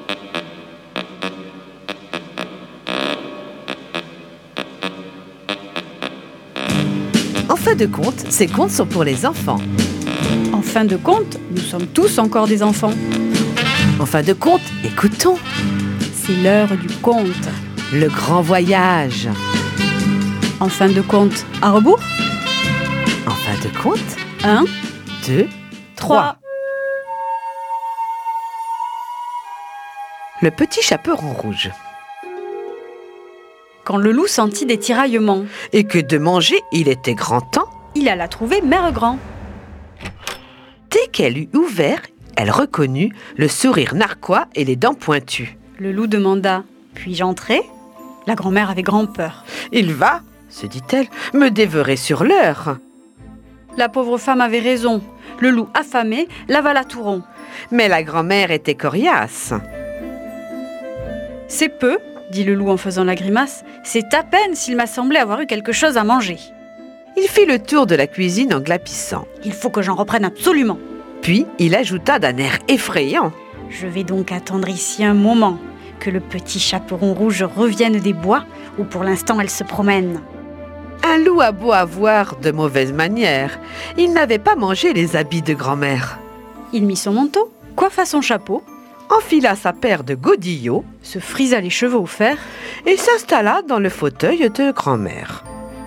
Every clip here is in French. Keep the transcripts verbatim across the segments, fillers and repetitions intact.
En fin de compte, ces contes sont pour les enfants. En fin de compte, nous sommes tous encore des enfants. En fin de compte, écoutons. C'est l'heure du conte. Le grand voyage. En fin de compte, à rebours. En fin de compte, Un, deux, trois. trois. Le petit chaperon rouge. Quand le loup sentit des tiraillements, Et que de manger, il était grand temps. il alla trouver Mère Grand. Dès qu'elle eut ouvert, elle reconnut le sourire narquois et les dents pointues. Le loup demanda « Puis-je entrer ?» La grand-mère avait grand peur. « Il va, se dit-elle, me dévorer sur l'heure. » La pauvre femme avait raison. Le loup affamé l'avala tout rond. Mais la grand-mère était coriace. « C'est peu, » dit le loup en faisant la grimace. « C'est à peine s'il m'a semblé avoir eu quelque chose à manger. Il fit le tour de la cuisine en glapissant. Il faut que j'en reprenne absolument. Puis il ajouta d'un air effrayant. Je vais donc attendre ici un moment, que le petit chaperon rouge revienne des bois, où pour l'instant elle se promène. » Un loup a beau avoir de mauvaises manières, il n'avait pas mangé les habits de grand-mère. Il mit son manteau, coiffa son chapeau, Enfila sa paire de godillots se frisa les cheveux au fer. et s'installa dans le fauteuil de grand-mère.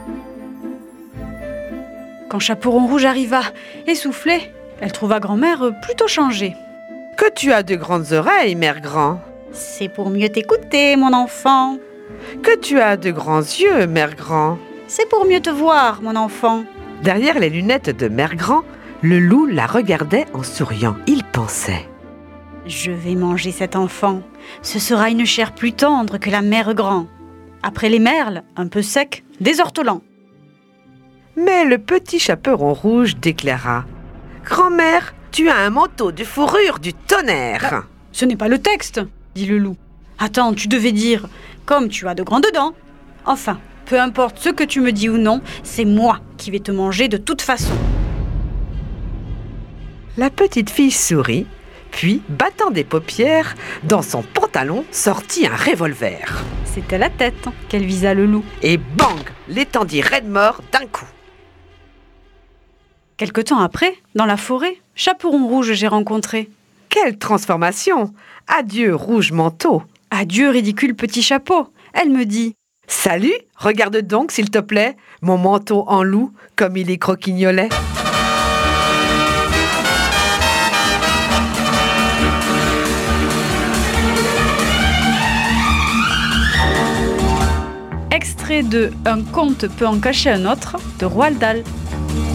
Quand Chaperon Rouge arriva, essoufflée, elle trouva grand-mère plutôt changée. « Que tu as de grandes oreilles, mère grand. C'est pour mieux t'écouter, mon enfant. Que tu as de grands yeux, mère grand. C'est pour mieux te voir, mon enfant. » Derrière les lunettes de mère grand, le loup la regardait en souriant. Il pensait. Je vais manger cet enfant. Ce sera une chair plus tendre que la mère grand. Après les merles, un peu secs, des ortolans. Mais le petit chaperon rouge déclara. « Grand-mère, tu as un manteau de fourrure du tonnerre. Ah, ce n'est pas le texte, dit le loup. Attends, tu devais dire, comme tu as de grandes dents. Enfin, peu importe ce que tu me dis ou non, c'est moi qui vais te manger de toute façon. » La petite fille sourit, puis, battant des paupières, dans son pantalon sortit un revolver. C'était la tête qu'elle visa le loup. Et bang, l'étendit raide mort d'un coup. Quelque temps après, dans la forêt, Chaperon Rouge j'ai rencontré. Quelle transformation! Adieu, rouge manteau. Adieu, ridicule petit chapeau. Elle me dit. Salut, regarde donc, s'il te plaît, mon manteau en loup, comme il est croquignolet. Extrait de Un conte peut en cacher un autre de Roald Dahl.